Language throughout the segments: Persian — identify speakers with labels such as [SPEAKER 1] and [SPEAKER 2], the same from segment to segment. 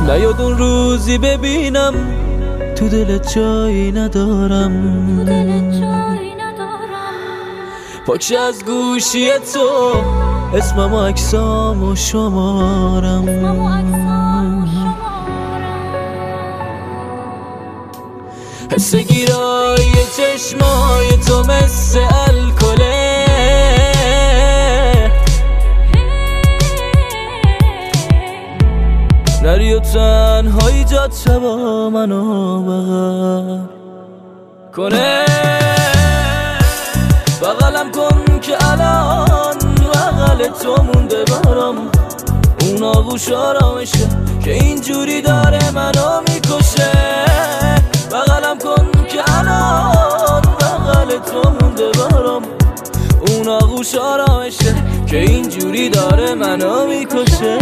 [SPEAKER 1] نیاد اون روزی ببینم تو دلت جایی ندارم، پاکش از گوشی تو اسمم و عکسام و شمارم. حس گیرای چشمای تو مثل الکله، نری و تنهایی جاد شبا منو بغل کنه. بغلم کن که الان بغل تو مونده برام اون آغوش آرامشه که اینجوری داره منو میکشه. بغلم کن که الان بغل تو مونده برام اون آغوش آرامشه که اینجوری داره منو میکشه.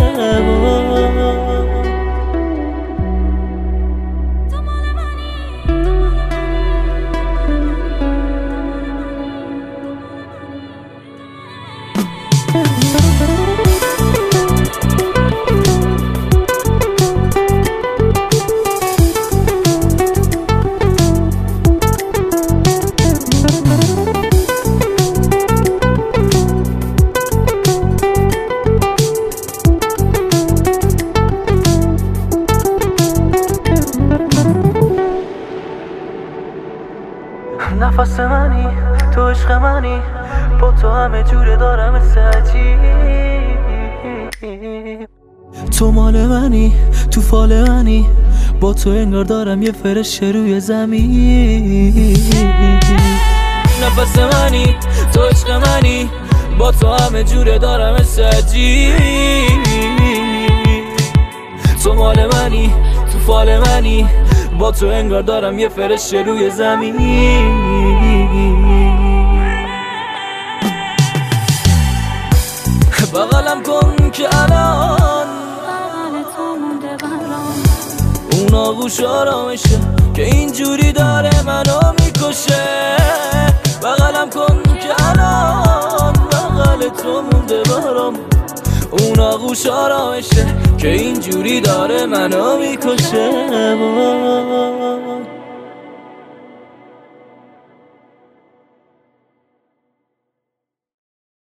[SPEAKER 2] نفس منی تو عشق منی، با تو همه جوره دارم سجی.
[SPEAKER 1] تو مال منی تو فال منی، با تو انگار دارم یه فرش روی زمین. نفس منی تو عشق منی، با تو همه جوره دارم سجی. تو مال منی تو فال منی، با تو انگار دارم یه فرش روی زمین. بغلم کن که الان
[SPEAKER 3] بغل تو مونده برام
[SPEAKER 1] اون آغوش آرامشه که اینجوری داره منو میکشه. بغلم کن که الان بغل تو مونده برام اون آغوش آرامشه که اینجوری داره منو میکشه.